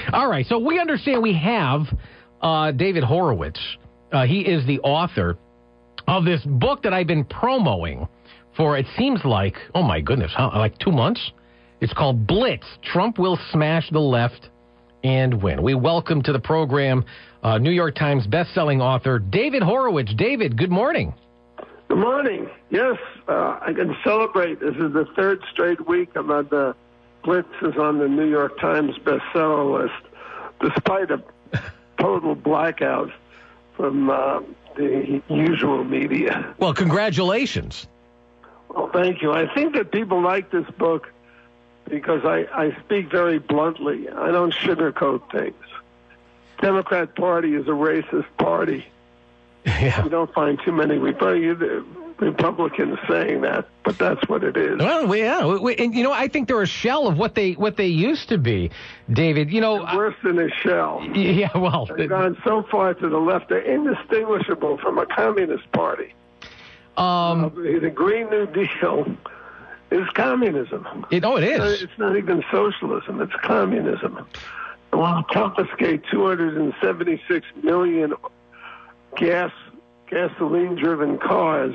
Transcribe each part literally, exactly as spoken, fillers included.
All right, so we understand we have uh, David Horowitz. Uh, he is the author of this book that I've been promoting for, it seems like, oh my goodness, how, like two months? It's called Blitz. Trump Will Smash the Left and Win. We welcome to the program uh, New York Times bestselling author David Horowitz. David, good morning. Good morning. Yes, uh, I can celebrate. This is the third straight week I'm on the Blitz is on the New York Times bestseller list, despite a total blackout from uh, the usual media. Well, congratulations. Well, thank you. I think that people like this book because I, I speak very bluntly. I don't sugarcoat things. Democrat Party is a racist party. Yeah. You don't find too many Republicans saying that, but that's what it is. Well, yeah, we, and you know, I think they're a shell of what they what they used to be, David. You know, they're worse than a shell. Yeah, well, they've gone so far to the left; they're indistinguishable from a communist party. Um, uh, the Green New Deal is communism. It, oh, it is. It's not even socialism; it's communism. They want to confiscate two hundred seventy-six million gas gasoline-driven cars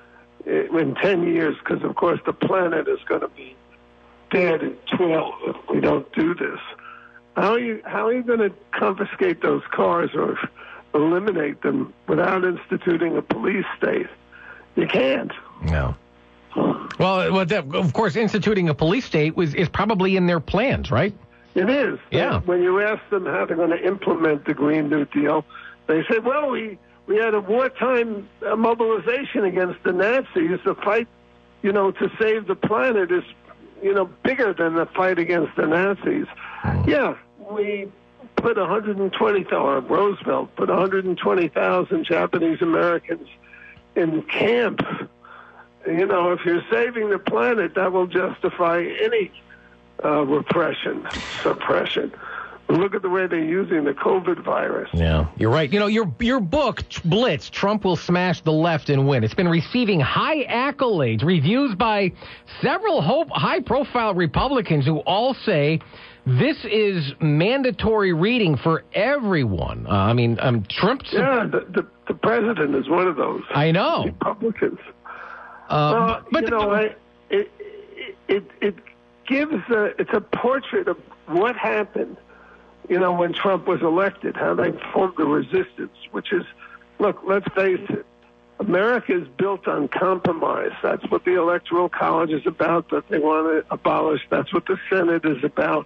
in ten years, because, of course, the planet is going to be dead in twelve if we don't do this. How are you, how are you going to confiscate those cars or eliminate them without instituting a police state? You can't. No. Well, well that, of course, instituting a police state was, is probably in their plans, right? It is. Yeah. When you ask them how they're going to implement the Green New Deal, they say, well, we, we had a wartime uh, mobilization against the Nazis. The fight, you know, to save the planet is, you know, bigger than the fight against the Nazis. Mm. Yeah, we put one hundred twenty thousand, Roosevelt put one hundred twenty thousand Japanese Americans in camps. You know, if you're saving the planet, that will justify any uh, repression, suppression. Look at the way they're using the COVID virus. Yeah, you're right. You know, your your book, Blitz, Trump Will Smash the Left and Win. It's been receiving high accolades, reviews by several high-profile Republicans who all say this is mandatory reading for everyone. Uh, I mean, um, Trump's... Yeah, the, the, the president is one of those. I know. Republicans. Uh, well, but you know, I, it, it, it gives a, it's a portrait of what happened, you know, when Trump was elected, how they formed a resistance, which is, look, let's face it, America is built on compromise. That's what the Electoral College is about, that they want to abolish. That's what the Senate is about.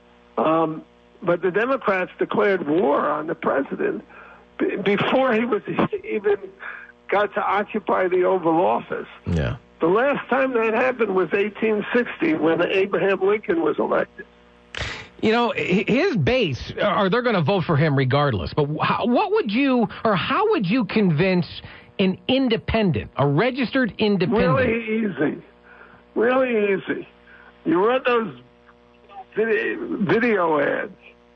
Um, but the Democrats declared war on the president b- before he was even got to occupy the Oval Office. Yeah. The last time that happened was eighteen sixty, when Abraham Lincoln was elected. You know, his base, are they're going to vote for him regardless. But how, what would you, or how would you convince an independent, a registered independent? Really easy. Really easy. You run those video, video ads.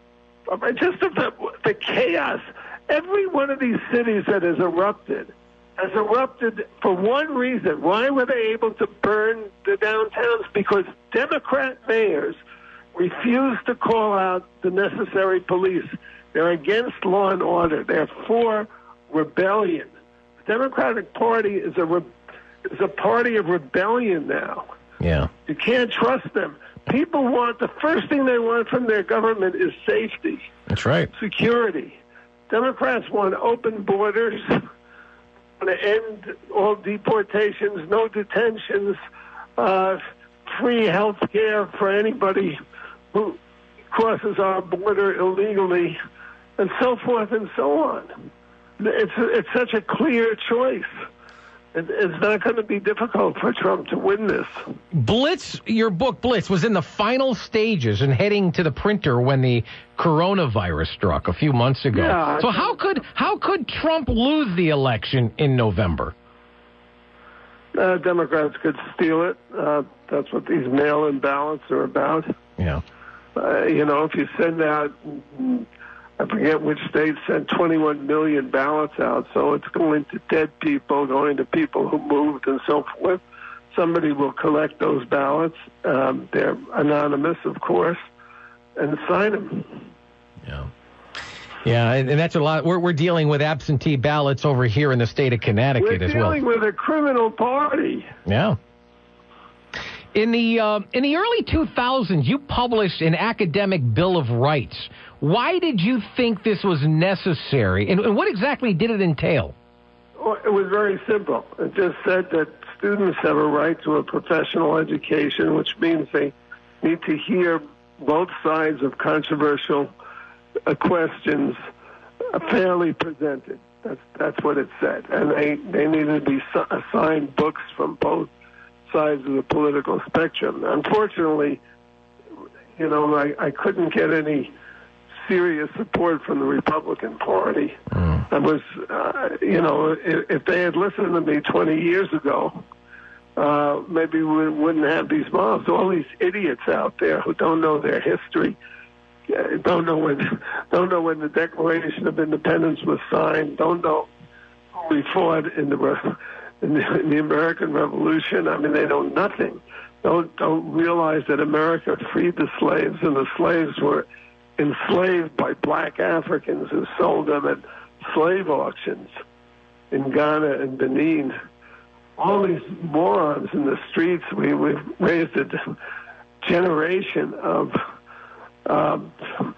Just the, the chaos. Every one of these cities that has erupted has erupted for one reason. Why were they able to burn the downtowns? Because Democrat mayors refuse to call out the necessary police. They're against law and order. They're for rebellion. The Democratic Party is a re- is a party of rebellion now. Yeah. You can't trust them. People want, the first thing they want from their government is safety. That's right. Security. Democrats want open borders, want to end all deportations, no detentions, uh, free health care for anybody who crosses our border illegally, and so forth and so on. It's it's such a clear choice. It, it's not going to be difficult for Trump to win this. Blitz, your book Blitz, was in the final stages and heading to the printer when the coronavirus struck a few months ago. Yeah, so how could how could Trump lose the election in November? Uh, Democrats could steal it. Uh, that's what these mail-in ballots are about. Yeah. Uh, you know, if you send out, I forget which state sent twenty-one million ballots out, so it's going to dead people, going to people who moved and so forth. Somebody will collect those ballots. Um, they're anonymous, of course, and sign them. Yeah. Yeah, and that's a lot. We're we're dealing with absentee ballots over here in the state of Connecticut we're as well. We're dealing with a criminal party. Yeah. In the uh, in the early two thousands, you published an academic Bill of Rights. Why did you think this was necessary, and, and what exactly did it entail? Well, it was very simple. It just said that students have a right to a professional education, which means they need to hear both sides of controversial uh, questions uh, fairly presented. That's that's what it said. And they, they needed to be assigned books from both sides of the political spectrum. Unfortunately, you know, I, I couldn't get any serious support from the Republican Party. Mm. I was, uh, you know, if, if they had listened to me twenty years ago, uh, maybe we wouldn't have these mobs. All these idiots out there who don't know their history, uh, don't know when, don't know when the Declaration of Independence was signed, don't know who we fought in the in the, in the American Revolution. I mean, they know nothing. Don't don't realize that America freed the slaves, and the slaves were enslaved by black Africans who sold them at slave auctions in Ghana and Benin. All these morons in the streets. We we've raised a generation of um,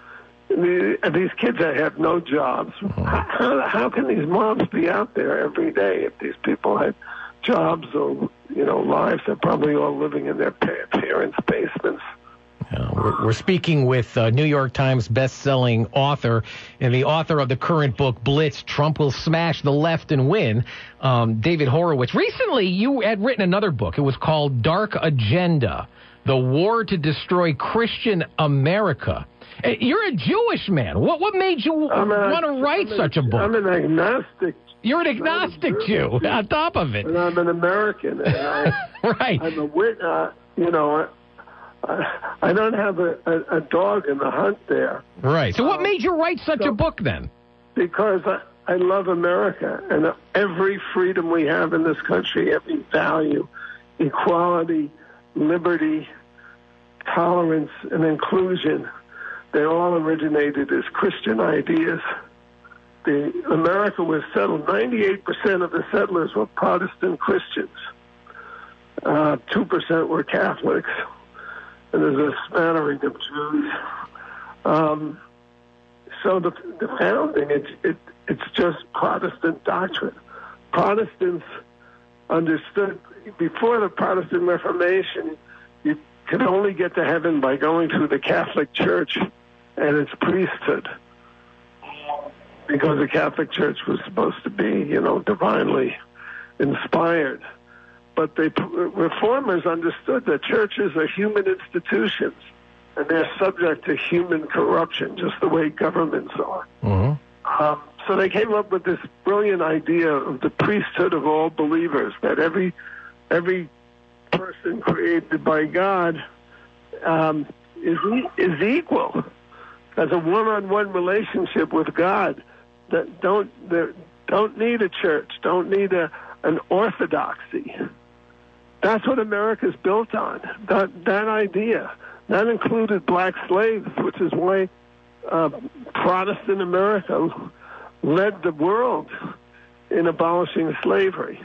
the, these kids that have no jobs. How, how can these mobs be out there every day if these people had jobs or, you know, lives? They're probably all living in their parents' basements. Uh, we're, we're speaking with uh, New York Times best-selling author and the author of the current book, Blitz, Trump Will Smash the Left and Win, um, David Horowitz. Recently, you had written another book. It was called Dark Agenda, The War to Destroy Christian America. You're a Jewish man. What what made you want to write I'm such a, a book? I'm an agnostic. You're an agnostic Jew, on top of it. And I'm an American. And I, right. I'm a wit. Uh, you know, I, I don't have a, a, a dog in the hunt there. Right. So what made you write such so, a book then? Because I, I love America and every freedom we have in this country, every value, equality, liberty, tolerance, and inclusion. They all originated as Christian ideas. The America was settled. ninety-eight percent of the settlers were Protestant Christians. Uh, two percent were Catholics. And there's a smattering of Jews. Um, so the, the founding, it, it, it's just Protestant doctrine. Protestants understood, before the Protestant Reformation, you could only get to heaven by going through the Catholic Church and its priesthood, because the Catholic Church was supposed to be, you know, divinely inspired. But the reformers understood that churches are human institutions, and they're subject to human corruption, just the way governments are. Mm-hmm. Um, so they came up with this brilliant idea of the priesthood of all believers, that every every person created by God um, is is equal, as a one-on-one relationship with God. That don't don't need a church, don't need a an orthodoxy. That's what America's built on. That that idea that included black slaves, which is why uh, Protestant America led the world in abolishing slavery.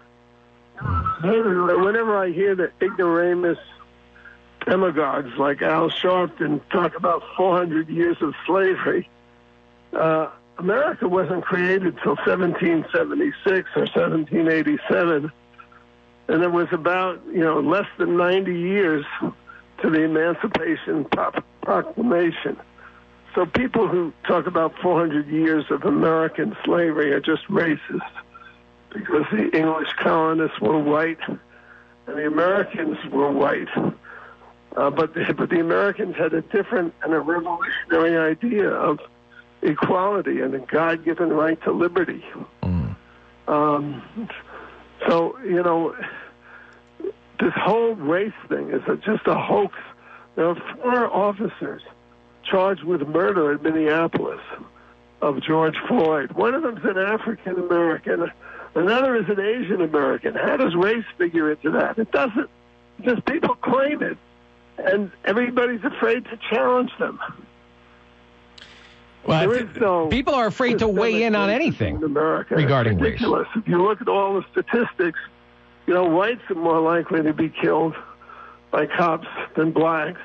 Whenever I hear the ignoramus demagogues like Al Sharpton talk about four hundred years of slavery, uh, America wasn't created till seventeen seventy-six or seventeen eighty-seven, and it was about, you know, less than ninety years to the Emancipation Proclamation. So people who talk about four hundred years of American slavery are just racist, because the English colonists were white and the Americans were white. Uh, but, the, but the Americans had a different and a revolutionary idea of equality and a God-given right to liberty. Mm. Um, so, you know, this whole race thing is a, just a hoax. There are four officers charged with murder in Minneapolis of George Floyd. One of them's an African-American. Another is an Asian-American. How does race figure into that? It doesn't. Just people claim it, and everybody's afraid to challenge them. Well, there is no people are afraid to weigh in on anything in America. regarding it's ridiculous. race. If you look at all the statistics, you know, whites are more likely to be killed by cops than blacks.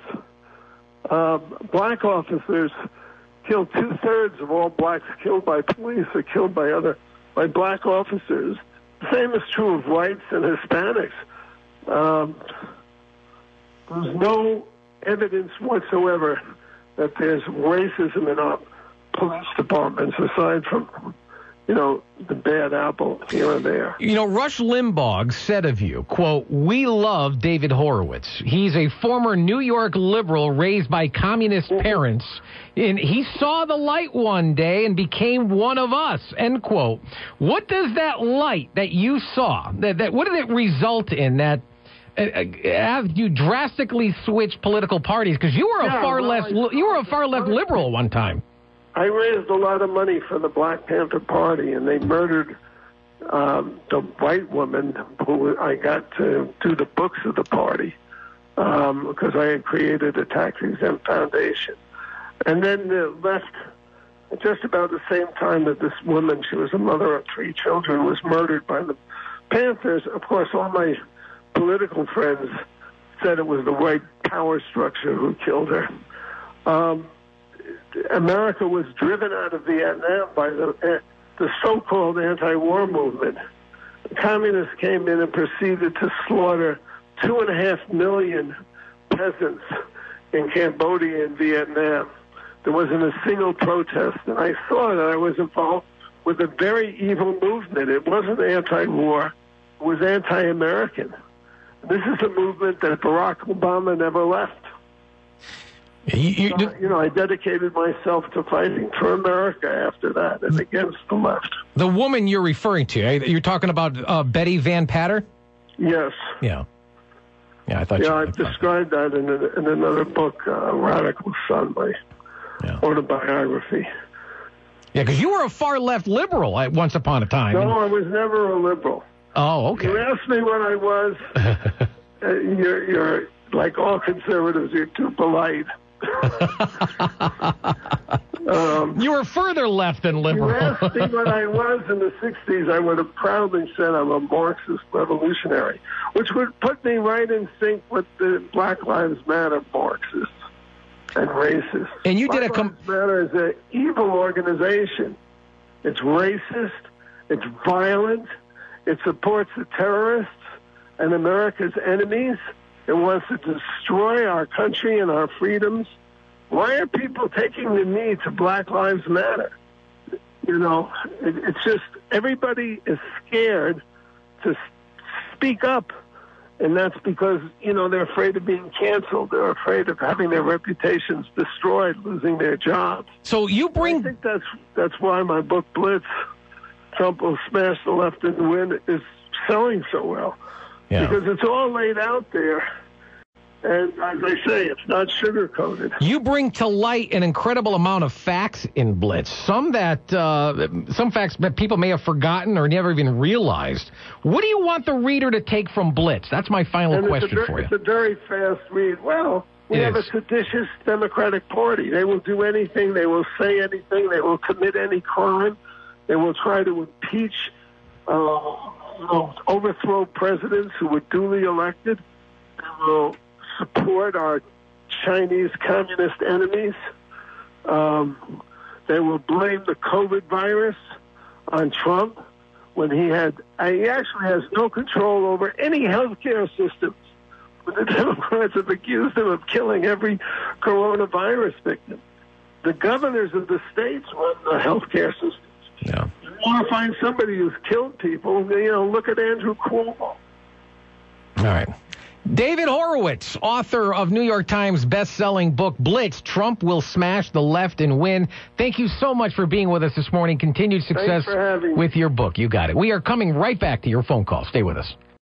Uh, black officers kill two-thirds of all blacks killed by police are killed by other by black officers. The same is true of whites and Hispanics. Um, there's no evidence whatsoever that there's racism in our police departments aside from, you know, the bad apple here and there. You know, Rush Limbaugh said of you, quote, "We love David Horowitz. He's a former New York liberal raised by communist parents, and he saw the light one day and became one of us," end quote. What does that light that you saw, that, that what did it result in that uh, have you drastically switched political parties? Because you were a Yeah, far well, less, I- you were a far left liberal at one time. I raised a lot of money for the Black Panther Party, and they murdered um, the white woman who I got to do the books of the party um, because I had created a tax-exempt foundation. And then uh, left just about the same time that this woman, she was a mother of three children, was murdered by the Panthers. Of course, all my political friends said it was the white power structure who killed her. Um, America was driven out of Vietnam by the uh, the so-called anti-war movement. The communists came in and proceeded to slaughter two and a half million peasants in Cambodia and Vietnam. There wasn't a single protest, and I saw that I was involved with a very evil movement. It wasn't anti-war; it was anti-American. This is a movement that Barack Obama never left. You, you, So, you know, I dedicated myself to fighting for America after that and against the left. the woman you're referring to, eh, you're talking about uh, Betty Van Patter? Yes. Yeah. Yeah, I thought you Yeah, were I've described that in, a, in another book, uh, Radical Son, my Yeah. autobiography. Yeah, because you were a far left liberal at once upon a time. No, I was never a liberal. Oh, okay. You asked me what I was. uh, you're, you're like all conservatives. You're too polite. um, You were further left than you liberal. asked me what I was in the sixties, I would have proudly said I'm a Marxist revolutionary, which would put me right in sync with the Black Lives Matter Marxists and racists. And you Black did a com- Lives Matter is an evil organization. It's racist. It's violent. It supports the terrorists and America's enemies. It wants to destroy our country and our freedoms. Why are people taking the knee to Black Lives Matter? You know, it, it's just everybody is scared to speak up. And that's because, you know, they're afraid of being canceled. They're afraid of having their reputations destroyed, losing their jobs. So you I bring... think that's that's why my book, Blitz, Trump Will Smash the Left and Win, is selling so well. Yeah. Because it's all laid out there. And as I say, it's not sugar-coated. You bring to light an incredible amount of facts in Blitz. Some that uh, some facts that people may have forgotten or never even realized. What do you want the reader to take from Blitz? That's my final and question it's a, for you. It's a very fast read. Well, we It have is. a seditious Democratic Party. They will do anything. They will say anything. They will commit any crime. They will try to impeach, uh, you know, overthrow presidents who were duly elected. They will support our Chinese communist enemies. Um, they will blame the COVID virus on Trump when he had, he actually has no control over any health care systems. The Democrats have accused him of killing every coronavirus victim. The governors of the states run the health care systems. Yeah. You want to find somebody who's killed people, you know, look at Andrew Cuomo. All right. David Horowitz, author of New York Times best-selling book Blitz, Trump Will Smash the Left and Win. Thank you so much for being with us this morning. Continued success Thanks for having me. with your book. You got it. We are coming right back to your phone call. Stay with us.